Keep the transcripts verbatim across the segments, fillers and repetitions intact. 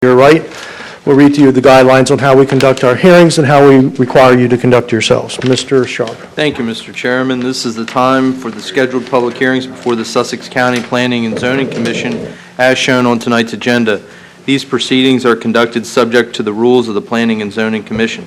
your right. We'll read to you the guidelines on how we conduct our hearings and how we require you to conduct yourselves. Mister Sharp. Thank you, Mister Chairman. This is the time for the scheduled public hearings before the Sussex County Planning and Zoning Commission as shown on tonight's agenda. These proceedings are conducted subject to the rules of the Planning and Zoning Commission.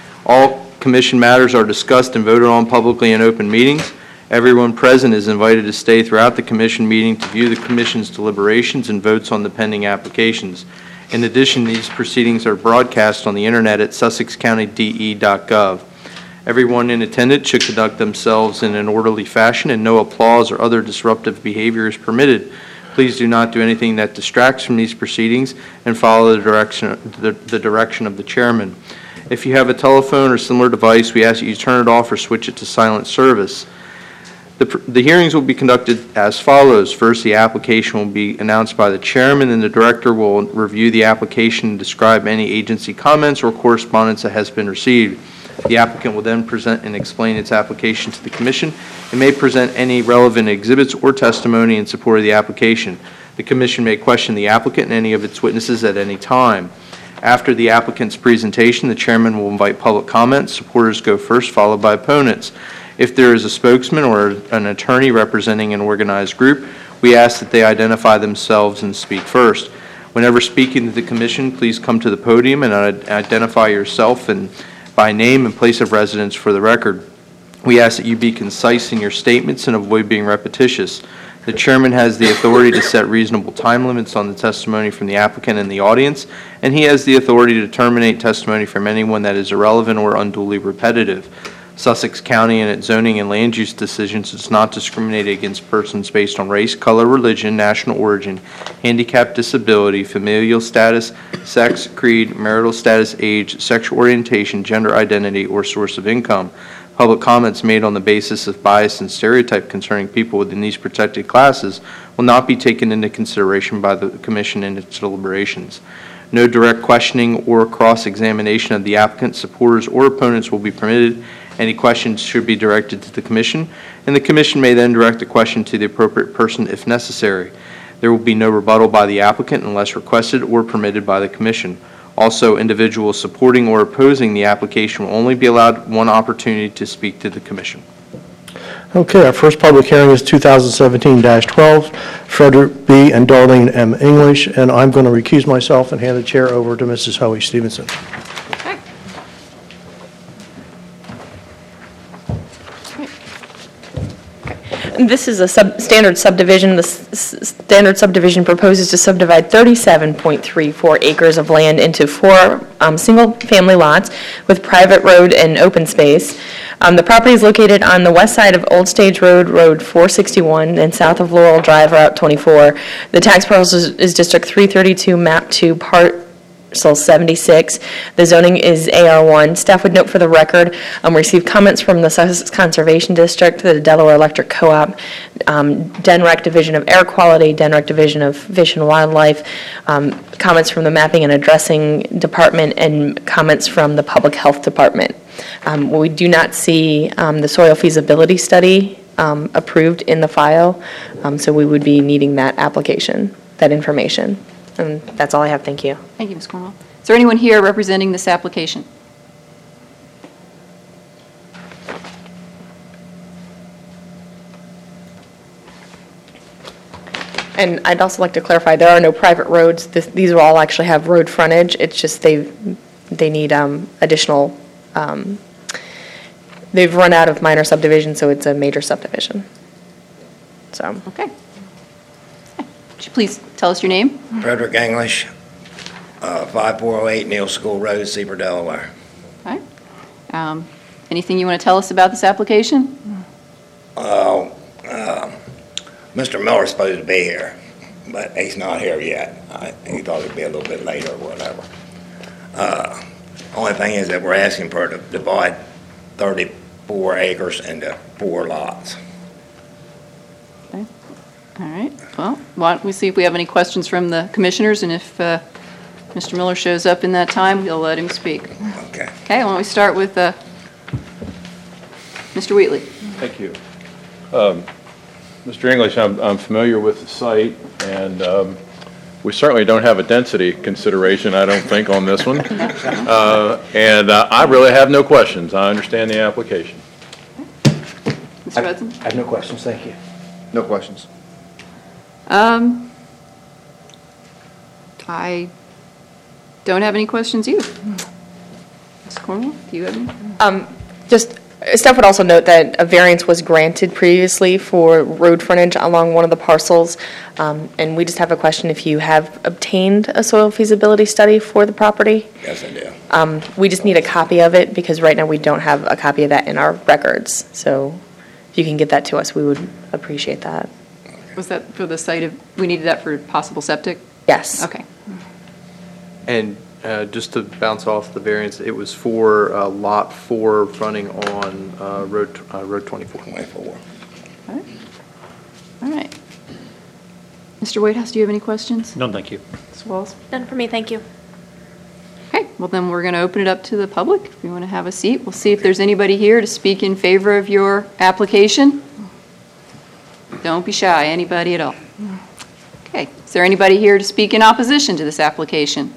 All commission matters are discussed and voted on publicly in open meetings. Everyone present is invited to stay throughout the commission meeting to view the commission's deliberations and votes on the pending applications. In addition, these proceedings are broadcast on the internet at sussex county d e dot gov. Everyone in attendance should conduct themselves in an orderly fashion, and no applause or other disruptive behavior is permitted. Please do not do anything that distracts from these proceedings and follow the direction, the, the direction of the chairman. If you have a telephone or similar device, we ask that you turn it off or switch it to silent service. The, the hearings will be conducted as follows. First, the application will be announced by the chairman, and the director will review the application and describe any agency comments or correspondence that has been received. The applicant will then present and explain its application to the commission and may present any relevant exhibits or testimony in support of the application. The commission may question the applicant and any of its witnesses at any time. After the applicant's presentation, the chairman will invite public comments. Supporters go first, followed by opponents. If there is a spokesman or an attorney representing an organized group, we ask that they identify themselves and speak first. Whenever speaking to the commission, please come to the podium and identify yourself and by name and place of residence for the record. We ask that you be concise in your statements and avoid being repetitious. The chairman has the authority to set reasonable time limits on the testimony from the applicant and the audience, and he has the authority to terminate testimony from anyone that is irrelevant or unduly repetitive. Sussex County and its zoning and land use decisions does not discriminate against persons based on race, color, religion, national origin, handicap, disability, familial status, sex, creed, marital status, age, sexual orientation, gender identity, or source of income. Public comments made on the basis of bias and stereotype concerning people within these protected classes will not be taken into consideration by the Commission in its deliberations. No direct questioning or cross-examination of the applicant, supporters, or opponents will be permitted. Any questions should be directed to the Commission, and the Commission may then direct the question to the appropriate person if necessary. There will be no rebuttal by the applicant unless requested or permitted by the Commission. Also, individuals supporting or opposing the application will only be allowed one opportunity to speak to the Commission. Okay, our first public hearing is two thousand seventeen dash twelve, Frederick B. and Darlene M. English, and I'm going to recuse myself and hand the chair over to Missus Hoey Stevenson. Okay. This is a sub standard subdivision. The s standard subdivision proposes to subdivide thirty-seven point three four acres of land into four um, single-family lots with private road and open space. Um, the property is located on the west side of Old Stage Road, Road four sixty-one, and south of Laurel Drive, Route twenty-four. The tax parcel is, is District three thirty-two, Map two, Part seventy-six. The zoning is A R one. Staff would note for the record, um, received comments from the Sussex Conservation District, the Delaware Electric Co-op, um, DENREC Division of Air Quality, DENREC Division of Fish and Wildlife, um, comments from the Mapping and Addressing Department, and comments from the Public Health Department. Um, we do not see um, the soil feasibility study um, approved in the file, um, so we would be needing that application, that information. And that's all I have. Thank you. Thank you, Miz Cornwell. Is there anyone here representing this application? And I'd also like to clarify, there are no private roads. This, these will all actually have road frontage. It's just they they need um, additional, um, they've run out of minor subdivision, so it's a major subdivision. So. Okay. Would you please tell us your name? Frederick English, uh, five four oh eight Neal School Road, Seaver, Delaware. All right. Um, anything you want to tell us about this application? Uh, uh, Mister Miller's supposed to be here, but he's not here yet. I, he thought it'd be a little bit later or whatever. Uh, only thing is that we're asking for to divide thirty-four acres into four lots. Okay. All right. Well, why don't we see if we have any questions from the commissioners, and if uh, Mister Miller shows up in that time, we'll let him speak. Okay. Okay, why don't we start with uh, Mister Wheatley. Thank you. Um, Mister English, I'm, I'm familiar with the site, and um, we certainly don't have a density consideration, I don't think, on this one. Uh, And uh, I really have no questions. I understand the application. Mister Hudson? I have no questions, thank you. No questions. Um, I don't have any questions either. Miz Cornwall, do you have any? Um, Just, staff would also note that a variance was granted previously for road frontage along one of the parcels, um, and we just have a question if you have obtained a soil feasibility study for the property. Yes, I do. Um, We just need a copy of it, because right now we don't have a copy of that in our records. So if you can get that to us, we would appreciate that. Was that for the site of, we needed that for possible septic? Yes. Okay. And uh, just to bounce off the variance, it was for uh, Lot four fronting on uh, Road uh, Road twenty-four. twenty-four. All right. All right. Mister Whitehouse, do you have any questions? No, thank you. Miz Walls? None for me, thank you. Okay, well then we're going to open it up to the public. If you want to have a seat, we'll see if there's anybody here to speak in favor of your application. Don't be shy, anybody at all. Okay, is there anybody here to speak in opposition to this application?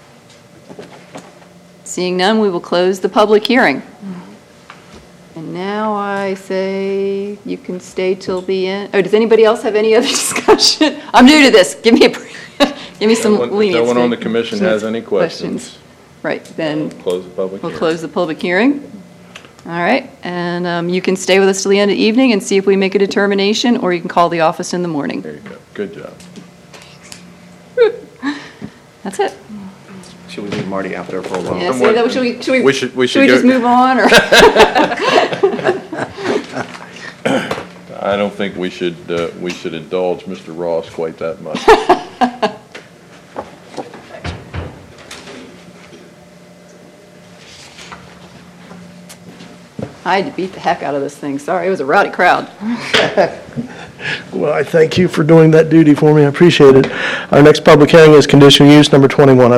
Seeing none, we will close the public hearing. And now I say you can stay till the end. Oh, does anybody else have any other discussion? I'm new to this. Give me a, give me some No one- leniency. No one on the commission has any questions. Right, then Close the public we'll hearing. close the public hearing. All right, and um, you can stay with us till the end of the evening and see if we make a determination, or you can call the office in the morning. There you go. Good job. That's it. Should we leave Marty out there for a while? Yeah, see, that- should we, should we, We should- we should we should just go- move on, or? I don't think we should, uh, we should indulge Mister Ross quite that much. I had to beat the heck out of this thing, sorry, it was a rowdy crowd. Well, I thank you for doing that duty for me, I appreciate it. Our next public hearing is conditional use number twenty-one